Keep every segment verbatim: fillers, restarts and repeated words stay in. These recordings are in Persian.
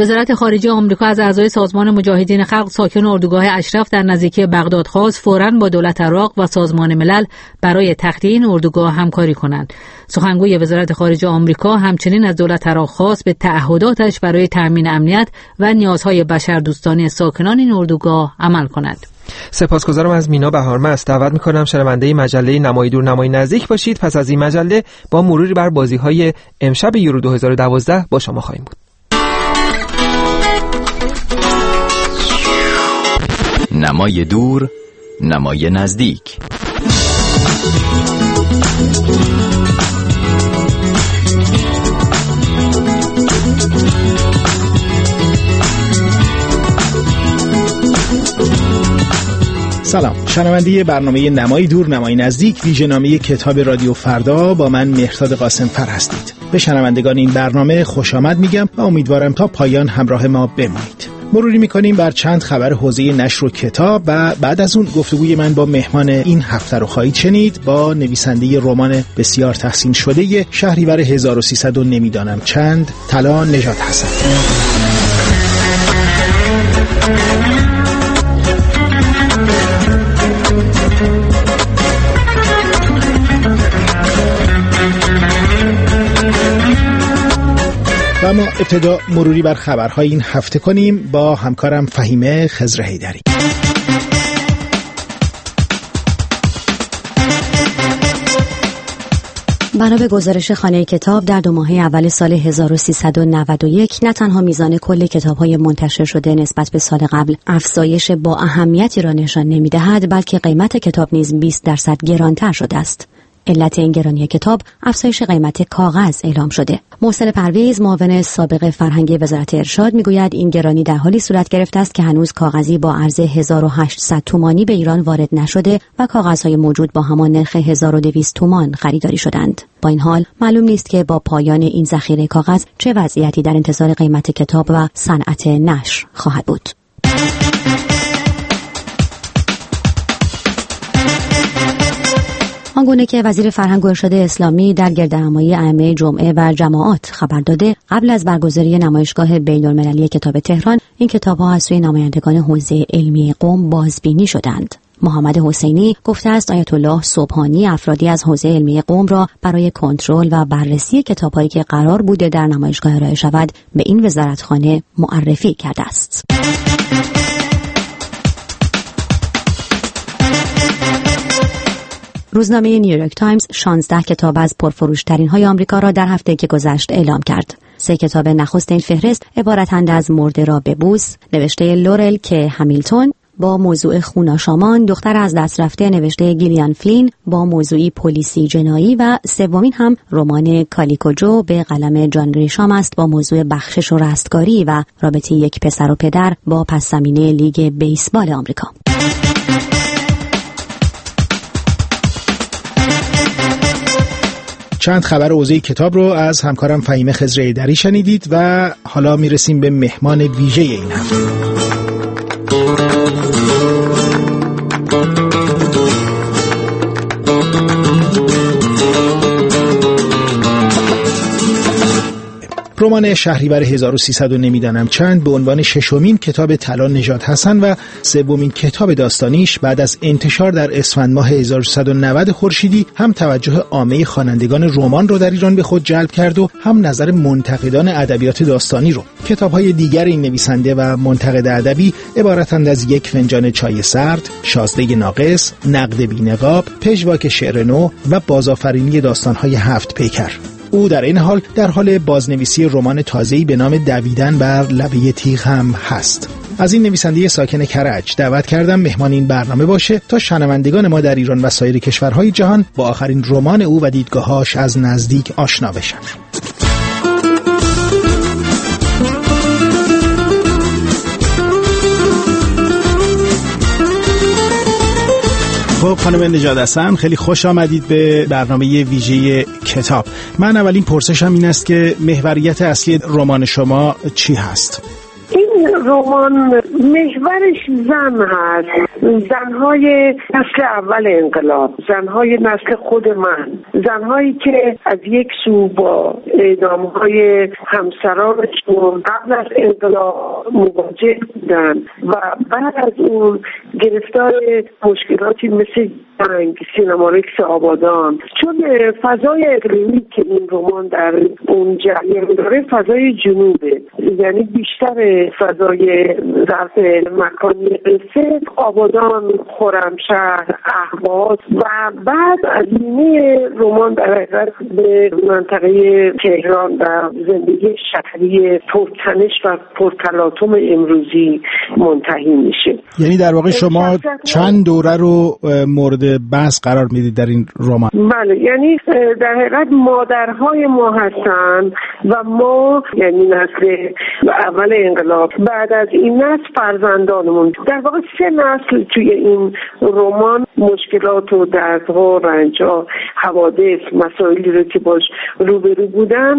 وزارت خارجه آمریکا از اعضای سازمان مجاهدین خلق ساکن اردوگاه اشرف در نزدیکی بغداد خواست فوراً با دولت عراق و سازمان ملل برای تخلیه این اردوگاه همکاری کنند. سخنگوی وزارت خارجه آمریکا همچنین از دولت عراق خواست به تعهداتش برای تأمین امنیت و نیازهای بشردوستانه ساکنان این اردوگاه عمل کند. سپاسگزارم از مینا بهارمست. دعوت می‌کنم شنونده مجله نمای دور نمای نزدیک باشید. پس از این مجله با مروری بر بازی‌های امشب یورو دو هزار و دوازده با شما خواهیم بود. نمای دور نمای نزدیک. سلام، شنونده برنامه نمای دور نمای نزدیک ویژه‌نامه کتاب رادیو فردا با من مهرداد قاسمفر هستید. به شنوندگان این برنامه خوش آمد میگم و امیدوارم تا پایان همراه ما بمانید. مروری میکنیم بر چند خبر حوزه نشر و کتاب و بعد از اون گفتگوی من با مهمان این هفته رو خواهید شنید، با نویسنده رمان بسیار تحسین شده شهریور هزار و سیصد و نمیدانم چند، طلا نژاد حسن. و اما ابتدا مروری بر خبرهای این هفته کنیم با همکارم فهیمه خضر حیدری. بنا به گزارش خانه کتاب در دو ماهه اول سال هزار و سیصد و نود و یک نه تنها میزان کل کتاب‌های منتشر شده نسبت به سال قبل افزایش با اهمیتی را نشان نمی‌دهد، بلکه قیمت کتاب نیز بیست درصد گرانتر شده است. علت این گرانی کتاب افزایش قیمت کاغذ اعلام شده. محسن پرویز معاون سابق فرهنگی وزارت ارشاد میگوید این گرانی در حالی صورت گرفته است که هنوز کاغذی با ارز هزار و هشتصد تومانی به ایران وارد نشده و کاغذهای موجود با همان نرخ هزار و دویست تومان خریداری شدند. با این حال معلوم نیست که با پایان این ذخیره کاغذ چه وضعیتی در انتظار قیمت کتاب و صنعت نشر خواهد بود. آنگونه که وزیر فرهنگ و ارشاد اسلامی در گردهمایی ائمه جمعه و جماعات خبر داده، قبل از برگزاری نمایشگاه بین‌المللی کتاب تهران، این کتاب‌ها از سوی نمایندگان حوزه علمی قم بازبینی شدند. محمد حسینی گفته است آیت الله سبحانی افرادی از حوزه علمی قم را برای کنترل و بررسی کتاب‌هایی که قرار بوده در نمایشگاه ارائه شود به این وزارتخانه معرفی کرده است. روزنامه نیویورک تایمز شانزده کتاب از پرفروشترین های آمریکا را در هفته که گذشت اعلام کرد. سه کتاب نخست این فهرست عبارتند از مرده را ببوس نوشته لورل که همیلتون با موضوع خوناشامان، دختر از دست رفته نوشته گیلیان فلین با موضوعی پلیسی جنایی و سومین هم رمان کالیکو جو به قلم جان گریشام است با موضوع بخشش و رستگاری و رابطه یک پسر و پدر با پس زمینه لیگ بیسبال آمریکا. چند خبر حوزه کتاب رو از همکارم فهیمه خضر حیدری شنیدید و حالا میرسیم به مهمان ویژه این هفته. رمان شهریور هزار و سیصد و نمیدانم چند به عنوان ششمین کتاب طلا نژاد حسن و سومین کتاب داستانیش بعد از انتشار در اسفند ماه هزار و سیصد و نود خورشیدی هم توجه عامه خوانندگان رمان رو در ایران به خود جلب کرد و هم نظر منتقدان ادبیات داستانی رو. کتاب‌های دیگر این نویسنده و منتقد ادبی عبارتند از یک فنجان چای سرد، شازده ناقص، نقد بی‌نقاب، پژواک شعر نو و بازآفرینی داستان‌های هفت پیکر. او در این حال در حال بازنویسی رمان تازه‌ای به نام دویدن بر لبه تیغ هم هست. از این نویسنده ساکن کرج دعوت کردم مهمان این برنامه باشه تا شنوندگان ما در ایران و سایر کشورهای جهان با آخرین رمان او و دیدگاه‌هاش از نزدیک آشنا بشن. خب خانم نژاد حسن، خیلی خوش آمدید به برنامه ویژه کتاب. من اولین پرسشم این است که محوریت اصلی رمان شما چی هست؟ این این رمان محورش زن هست، زنهای نسل اول انقلاب، زنهای نسل خود من، زنهایی که از یک سو با اعدامهای همسرانشون قبل از انقلاب مواجه بودن و بعد از اون گرفتار مشکلاتی مثل جنگ، سینما رکس آبادان، چون فضای اقلیمی که این رمان در اون جریان داره فضای جنوبه، یعنی بیشتر فضای ظرف مکانی قصه آبادان، خرمشهر، اهواز و بعد از نیمه رمان در حقیقت به منطقه تهران و زندگی شهری پرتنش و پرتلاطم امروزی منتهی میشه. یعنی در واقع شما چند دوره رو مورد بحث قرار میدید در این رمان؟ بله، یعنی در حقیقت مادرهای ما هستن و ما یعنی نسل اول انقلاب، بعد از این نسل فرزندانمون، در واقع سه نسل توی این رمان مشکلات و دردها، رنجها، حوادث، مسائلی رو که باش روبرو بودن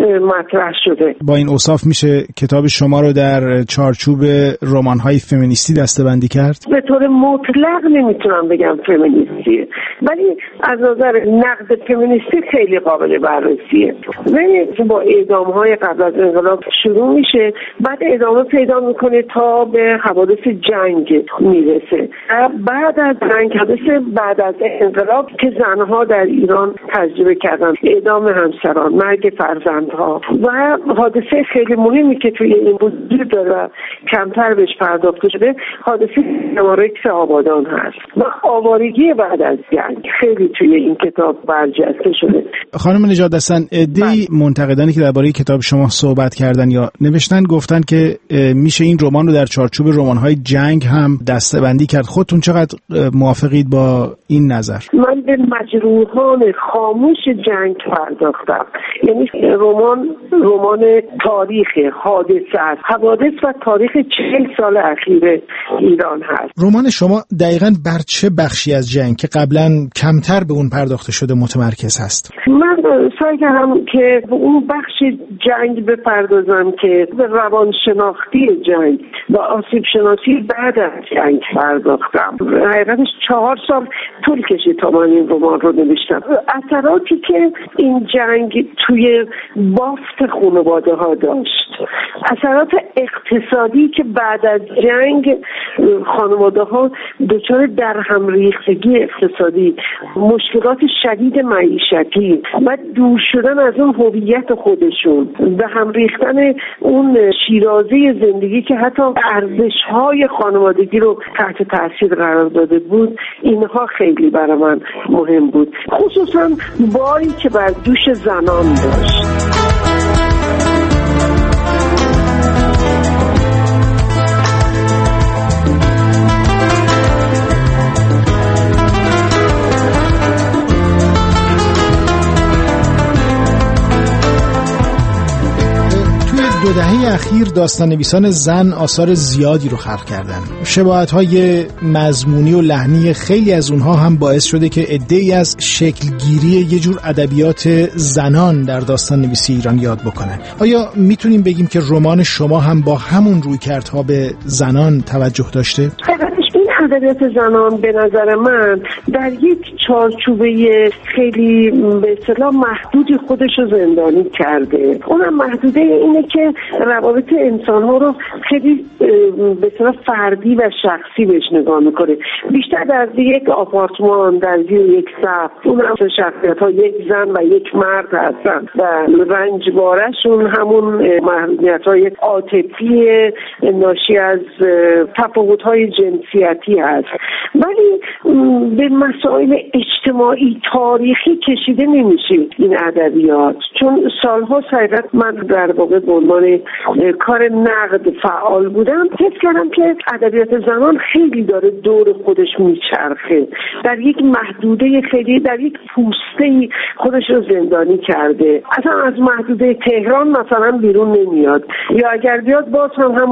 مطرح شده. با این اوصاف میشه کتاب شما رو در چارچوب رمان‌های فمینیستی دسته‌بندی کرد؟ به طور مطلق نمیتونم بگم فمینیستیه، ولی از نظر نقد فمینیستی خیلی قابل بررسیه. ولی با اعدام‌های قبل از انقلاب شروع میشه، بعد ادامه پیدا میکنه تا به حوادث جنگ میرسه. بعد از جنگ، حوادث بعد از انقلاب که زنها در ایران تجربه کردن، اعدام همسران، مرگ فرزندها و حادثه خیلی مهمی که توی این وجود داره کمتر بهش پرداخته شده، حادثه سینما رکس آبادان هست و آوارگی بعد از جنگ خیلی توی این کتاب برجسته شده. خانم نژاد هستن، عده‌ای منتقدانی که درباره کتاب شما صحبت کردن یا نوشتن گفتن که میشه این رمان رو در چارچوب رمان‌های جنگ هم دسته‌بندی کرد. خودتون چقدر موافقید با این نظر؟ من به مجروحان خاموش جنگ پرداختم. یعنی رمان رمان تاریخ حادثه است، حوادث و تاریخ چهل سال اخیر ایران هست. رمان شما دقیقاً بر چه بخشی از جنگ که قبلا کمتر به اون پرداخته شده متمرکز هست؟ من سعی کردم که به اون بخش جنگ بپردازم که به روانشناختی جنگ و آسیب شناسی بعد از جنگ پرداختم. حقیقتش چهار سال طول کشید تا من این رمان رو نوشتم. اثراتی که این جنگ توی بافت خانواده ها داشت، اثرات اقتصادی که بعد از جنگ خانواده ها دچار در هم ریختگی اقتصادی، مشکلات شدید معیشتی و دور شدن از اون هویت خودشون، به هم ریختن اون شیرازه زندگی که حتی ارزش‌های خانوادگی رو تحت تاثیر قرار داده بود، اینها خیلی برای من مهم بود، خصوصا باری که بر دوش زنان داشت. دو دهه اخیر داستان نویسان زن آثار زیادی رو خلق کردن. شباهت‌های مضمونی و لحنی خیلی از اونها هم باعث شده که عده‌ای از شکلگیری یه جور ادبیات زنان در داستان نویسی ایران یاد بکنن. آیا میتونیم بگیم که رمان شما هم با همون رویکردها به زنان توجه داشته؟ ادبیات زنان به نظر من در یک چارچوبه خیلی به اصطلاح محدودی خودش رو زندانی کرده. اونم محدوده اینه که روابط انسان‌ها رو خیلی به اصطلاح فردی و شخصی بهش نگاه میکنه. بیشتر در یک آپارتمان، در یک صف، اونم شخصیت‌ها یک زن و یک مرد هستن و رنجبارشون همون محدودیت‌های عاطفی ناشی از تفاوت‌های جنسیتی هست، ولی به مسائل اجتماعی تاریخی کشیده نمیشه این ادبیات، چون سالها حقیقت من در واقع به عنوان کار نقد فعال بودم، حس کردم که ادبیات زنان خیلی داره دور خودش میچرخه، در یک محدوده خیلی، در یک پوسته خودش رو زندانی کرده، اصلا از محدوده تهران مثلا بیرون نمیاد، یا اگر بیاد باز هم همون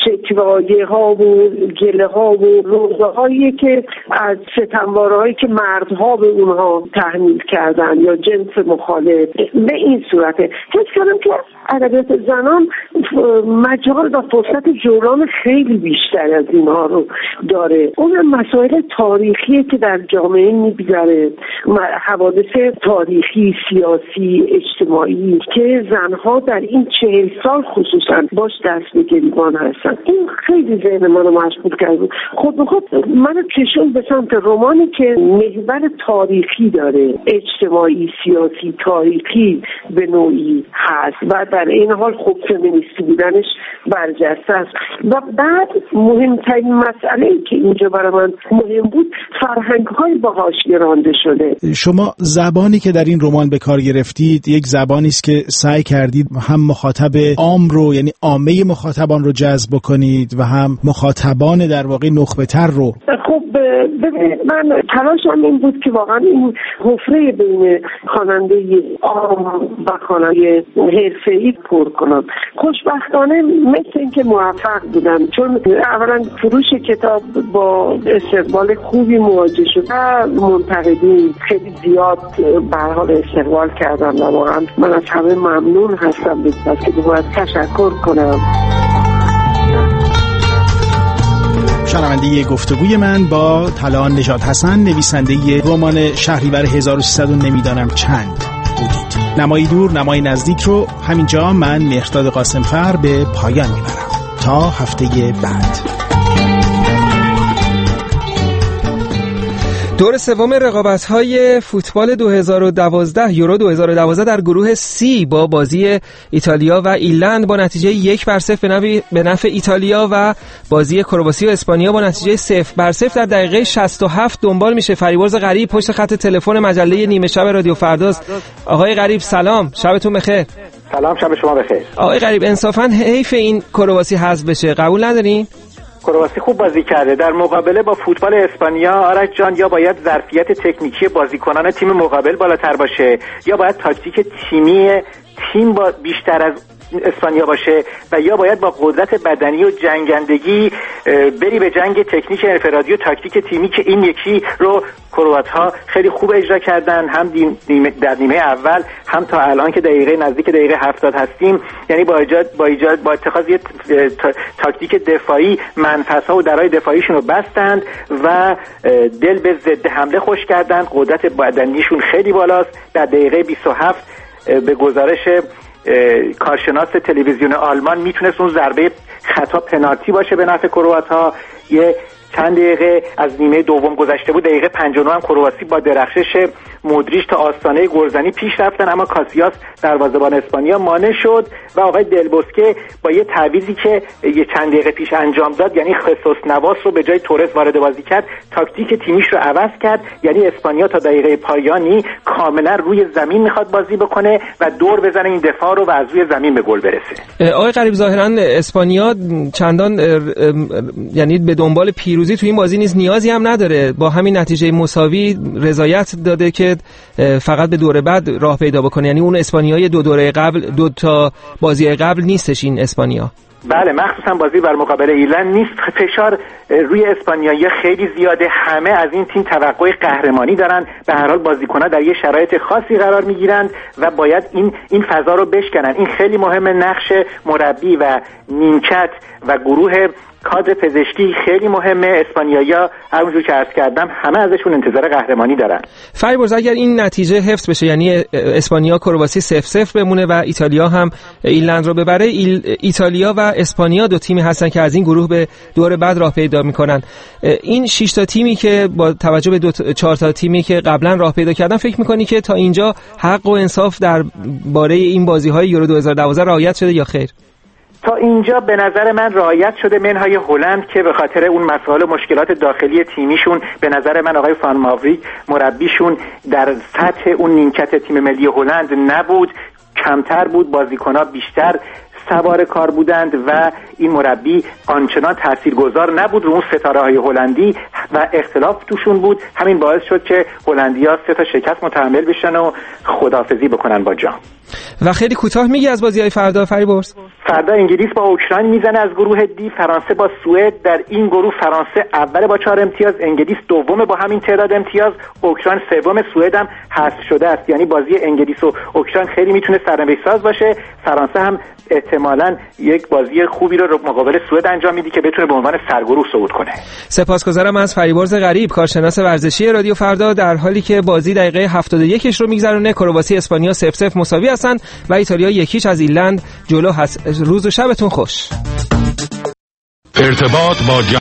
شکوایه ها و گله ها و روزه هایی که از ستمواره هایی که مردها به اونها تحمیل کردن یا جنس مخالف. به این صورته حس کردم که ادبیات زنان مجال و فرصت جولان خیلی بیشتر از اینها رو داره. اون مسائل تاریخی که در جامعه می‌گذره، حوادث تاریخی، سیاسی، اجتماعی که زنها در این چهل سال خصوصا باش دست به گریبان هستن، این خیلی ذهن منو مشغول کرد. خود به خود منو کشون به سمت رمانی که محور تاریخی داره، اجتماعی، سیاسی، تاریخی به نوعی هست و در این حال خوب فمینیستی بودنش برجسته است. و بعد مهمترین مسئله‌ای که اینجا برای من مهم بود، فرهنگ‌های باهاش گرانده شده. شما زبانی که در این رمان به کار گرفتید یک زبانی است که سعی کردید هم مخاطب عام رو، یعنی عامه مخاطبان رو جذب کنید و هم مخاطبان در واقع نخبه‌تر رو. خب ببینید، من تلاشم این بود که واقعا این حفره بین خواننده عام و خواننده حرفه‌ای پر کنم. خوشبختانه مثل اینکه موفق بودم، چون اولا فروش کتاب با استقبال خوبی مواجه شد و منتقدین خیلی زیاد به هر حال استقبال کردم و واقعا من از همه ممنون هستم. بس که باید تشکر کنم. شنونده گفتگوی من با طلال نژاد حسن، نویسنده رمان شهریور هزار و سیصد و نمیدانم چند بودید. نمای دور نمای نزدیک رو همینجا من مهرداد قاسمفر به پایان میبرم تا هفته بعد. دور سوم رقابت‌های فوتبال دو هزار و دوازده یورو دو هزار و دوازده در گروه سی با بازی ایتالیا و ایرلند با نتیجه یک بر صفر به نفع ایتالیا و بازی کرواسی و اسپانیا با نتیجه صفر بر صفر در دقیقه شصت و هفت دنبال میشه. فریبرز غریب پشت خط تلفن مجله نیمه شب رادیو فرداست. آقای غریب سلام، شبتون بخیر. سلام، شب شما بخیر. آقای غریب، انصافاً حیف این کرواسی حذف بشه، قبول ندارین؟ کرواسی خوب بازی کرده در مقابله با فوتبال اسپانیا. آرش جان، یا باید ظرفیت تکنیکی بازیکنان تیم مقابل بالاتر باشه یا باید تاکتیک تیمی تیم با بیشتر از اسپانیا باشه و یا باید با قدرت بدنی و جنگندگی بری به جنگ تکنیک انفرادی و تاکتیک تیمی که این یکی رو کروات‌ها خیلی خوب اجرا کردن، هم در نیمه اول هم تا الان که دقیقه نزدیک دقیقه هفتاد هستیم. یعنی با ایجاد با ایجاد با اتخاذ یه تاکتیک دفاعی منفذها و درهای دفاعیشون رو بستند و دل به ضد حمله خوش کردن. قدرت بدنیشون خیلی بالاست. در دقیقه بیست و هفت به گزارش کارشناس تلویزیون آلمان میتونست اون ضربه خطا پنالتی باشه به نفع کروات‌ها. یه چند دقیقه از نیمه دوم گذشته بود، دقیقه پنجاه و نه هم کرواسی با درخشش مودریچ تا آستانه گلزنی پیش رفتن، اما کاسیاس دروازه‌بان اسپانیا مانع شد و آقای دلبوسکه با یه تعویضی که یه چند دقیقه پیش انجام داد، یعنی خصوص نواس رو به جای تورس وارد بازی کرد، تاکتیک تیمیش رو عوض کرد. یعنی اسپانیا تا دقیقه پایانی کاملا روی زمین میخواد بازی بکنه و دور بزنه این دفاع رو و از روی زمین به گل برسه. آقای غریب، ظاهرا اسپانیا چندان یعنی به دنبال پیروزی تو این بازی نیست، نیازی هم نداره، با همین نتیجه مساوی رضایت داده که فقط به دوره بعد راه پیدا بکنه. یعنی اون اسپانیای دو دوره قبل، دو تا بازی قبل نیستش این اسپانیا. بله، مخصوصا بازی بر مقابل ایرلند نیست. فشار روی اسپانیایی خیلی زیاده. همه از این تیم توقع قهرمانی دارن. به هر حال بازیکن‌ها در یه شرایط خاصی قرار میگیرند و باید این این فضا رو بشکنن. این خیلی مهمه. نقش مربی و نیمکت و گروه کادر پزشکی خیلی مهمه. اسپانیایی‌ها همونجور که عرض کردم همه ازشون انتظار قهرمانی دارن. فریبرز، اگر این نتیجه حفظ بشه، یعنی اسپانیا کرواسی صفر صفر بمونه و ایتالیا هم ایرلند رو ببره، ایتالیا و اسپانیا دو تیمی هستن که از این گروه به دور بعد راه پیدا میکنن. این شش تا تیمی که با توجه به دو چهار تا تیمی که قبلا راه پیدا کردن، فکر میکنی که تا اینجا حق و انصاف در باره این بازی‌های یورو دو هزار و دوازده رعایت شده یا خیر؟ تا اینجا به نظر من رعایت شده، منهای هلند که به خاطر اون مسائل و مشکلات داخلی تیمیشون به نظر من آقای فان ماوریک مربیشون در سطح اون نیمکت تیم ملی هلند نبود، کمتر بود، بازیکن‌ها بیشتر سوار کار بودند و این مربی آنچنان تاثیرگذار نبود رو اون ستاره‌های هلندی و اختلاف توشون بود. همین باعث شد که هلندی‌ها سه تا شکست متحمل بشن و خداحافظی بکنن با جام. و خیلی کوتاه میگی از بازی‌های فردا فریبرز؟ فردا انگلیس با اوکراین میزنه از گروه دی، فرانسه با سوئد. در این گروه فرانسه اول با چهار امتیاز، انگلیس دوم با همین تعداد امتیاز، اوکراین سوم، سوئد هم حذف شده است. یعنی بازی انگلیس و اوکراین خیلی میتونه سرنوشت ساز باشه. فرانسه هم احتمالاً یک بازی خوبی رو مقابل سوئد انجام میده که بتونه به عنوان سرگروه صعود کنه. سپاسگزارم از فریبرز غریب، کارشناس ورزشی رادیو فردا. در حالی که بازی دقیقه هفتاد و یک رو میگذرونه، کرواسی اسپانیا صفر صفر مساوی هستن و ایتالیا یکیش از ایرلند جلو هست. روز و شبتون خوش. ارتباط با